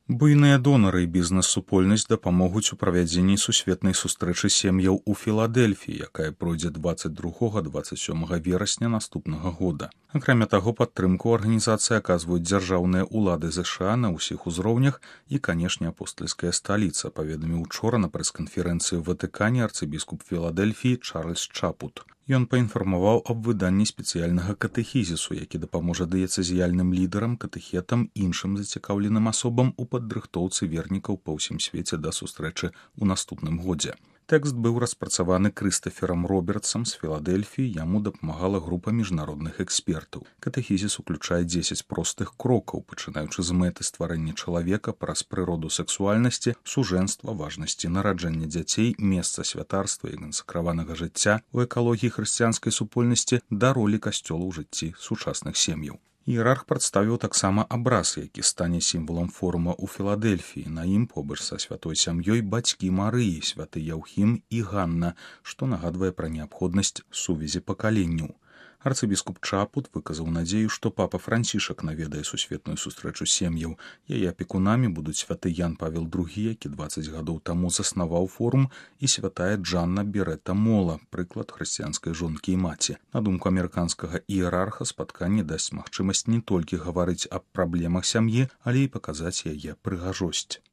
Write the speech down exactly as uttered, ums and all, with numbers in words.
Буйныя донары і бізнес-супольнасць дапамогуць у правядзенні сусветнай сустрэчы сем'яў у Філадэльфіі, якая пройдзе дваццаць другога - дваццаць сёмага верасня наступнага года. Акрамя таго, падтрымку арганізацыі аказваюць дзяржаўныя ўлады ЗША на ўсіх узроўнях і, канешне, апостальская сталіца, паведаміў учора на прэс-канферэнцыі ў Ватыкане арцыбіскуп Філадэльфіі Чарльз Чапут. Ён паінфармаваў аб выданні спецыяльнага катэхізісу, які дапаможа дыяцэзіяльным лідарам, катэхетам, іншым зацікаўленым асобам у падрыхтоўцы вернікаў па ўсім свеце да сустрэчы ў наступным годзе. Тэкст быў распрацаваны Крыстаферам Робертсам з Філадэльфіі, яму дапамагала група міжнародных экспертаў. Катэхізіс уключае дзесяць простых крокаў, пачынаючы з мэты стварэння чалавека праз прыроду сэксуальнасці, сужэнства, важнасці нараджэння дзяцей, месца святарства і кансакраванага жыцця ў экалогіі хрысціянскай супольнасці да ролі касцёла ў жыцці сучасных сем'яў. Іерарх прадставіў таксама абраз, які стане сімвалам форума ў Філадэльфіі. На ім побач са святой сям'ёй бацькі Марыі, святы Яўхім і Ганна, што нагадвае пра неабходнасць сувязі пакаленняў. Арцыбіскуп Чапут выказаў надзею, што папа Францішак наведае сусветную сустрэчу сем'яў. Яе апекунамі будуць святы Ян Павел другі, які дваццаць гадоў таму заснаваў форум, і святая Джанна Берета Мола, прыклад хрысціянскай жонкі і маці. На думку амерыканскага іерарха, спатканне дасць магчымасць не толькі гаварыць аб праблемах сям'і, але і паказаць яе прыгажосць.